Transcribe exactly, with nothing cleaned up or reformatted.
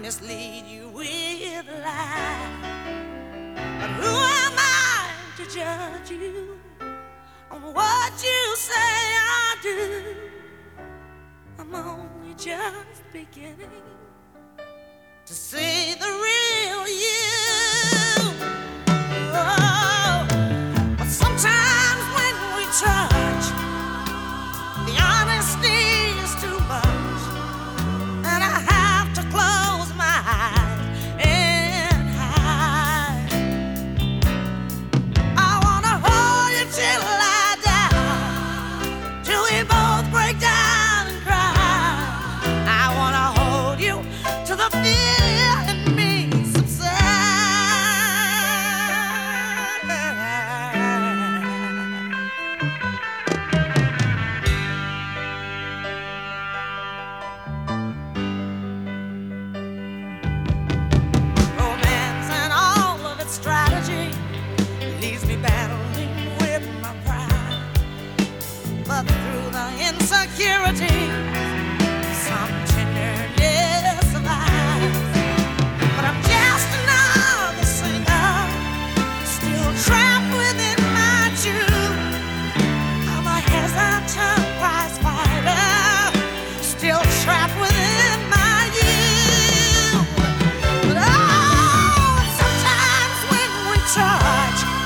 mislead you with lies. But who am I to judge you on what you say I do? I'm only just beginning to see the real you. Oh, but sometimes when we touch, the honesty is too much, and I have to close my eyes and hide. I wanna hold you till I die, till we both break down and cry. I wanna hold you till the fear in me subsides. Romance and all of its strategy leaves me battling with my pride. But through the insecurity, some tenderness survives. But I'm just another singer, still trapped within my tune. I'm a hesitant prize fighter, still trapped within my youth. But oh, sometimes when we touch,